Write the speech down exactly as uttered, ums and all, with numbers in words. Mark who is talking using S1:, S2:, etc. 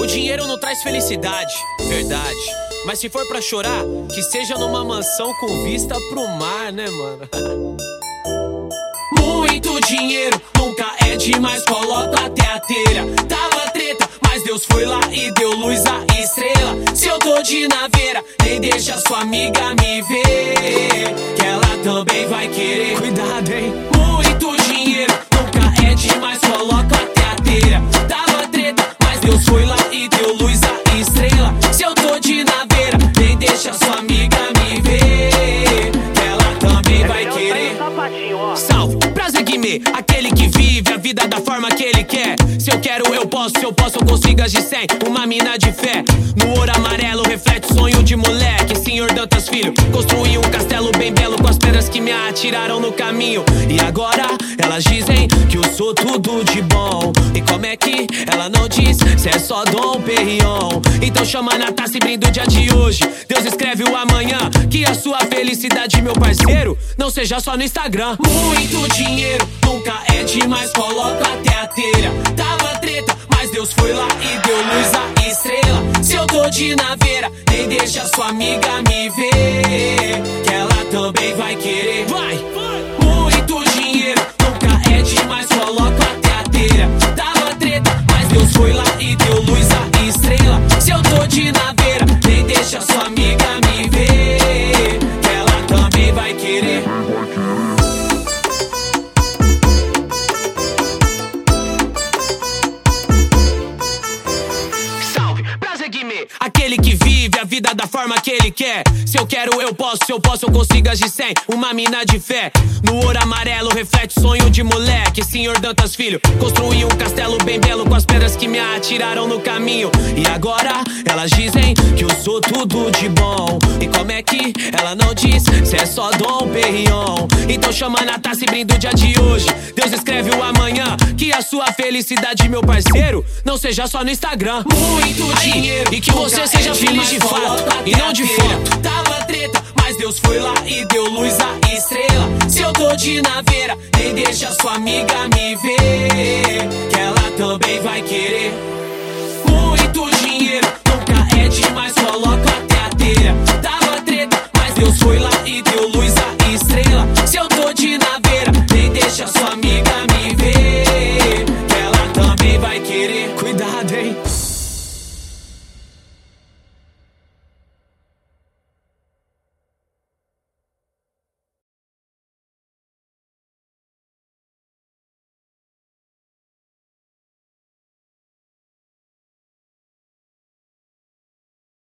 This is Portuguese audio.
S1: dinheiro não traz felicidade, verdade. Mas se for pra chorar, que seja numa mansão com vista pro mar, né, mano? Muito dinheiro nunca é demais, coloca até a teira. Tava treta, mas Deus foi lá e deu luz à estrela. Se eu tô de naveira, nem deixa sua amiga me ver, que ela também vai querer. Cuidado, hein? Muito dinheiro nunca é demais, coloca até a teira. Tava treta, mas Deus foi lá e deu luz à estrela. Se eu tô de naveira, nem deixa sua amiga me ver, que ela também vai querer. Salve, prazer Guimê, aquele que vive a vida da forma que ele quer. Se eu quero, eu posso, se eu posso, eu consigo agir sem uma mina de fé. No ouro amarelo reflete o sonho de moleque. Senhor Dantas Filho, construí um castelo bem belo com as pedras que me atiraram no caminho. E agora elas dizem que eu sou tudo de bom. E como é que ela não diz se é só Dom Perignon? Então chama na taça e brinda o dia de hoje. Deus escreve o amanhã, que a sua felicidade, meu parceiro, não seja só no Instagram. Muito dinheiro nunca é demais, coloca até a teira. Tava treta, mas Deus foi lá e deu luz à estrela. Se eu tô de naveira, nem deixa sua amiga me ver, que ela também vai querer. Vai, vai. Muito dinheiro nunca é demais, coloca até a teira. Tava treta, mas Deus foi lá e deu luz à estrela. Se eu tô de naveira, nem deixa sua amiga me ver, que ela também vai querer. Aquele que vive a vida da forma que ele quer. Se eu quero, eu posso, se eu posso, eu consigo agir sem uma mina de fé. No ouro amarelo reflete o sonho de moleque. Senhor Dantas Filho, construí um castelo bem belo com as pedras que me atiraram no caminho. E agora elas dizem que eu sou tudo de bom. E como é que ela não diz se é só Dom Perignon? Então chama na taça e brinda o dia de hoje. Deus escreve o amanhã, que a sua felicidade, meu parceiro, não seja só no Instagram. Muito dinheiro e que você seja feliz de fato e não de foto. Tava treta, mas Deus foi lá e deu luz à estrela. Se eu tô de naveira, nem deixa sua amiga me ver, que ela também vai querer. Muito dinheiro nunca é demais, coloca até a teira. Tava treta, mas Deus foi lá e deu luz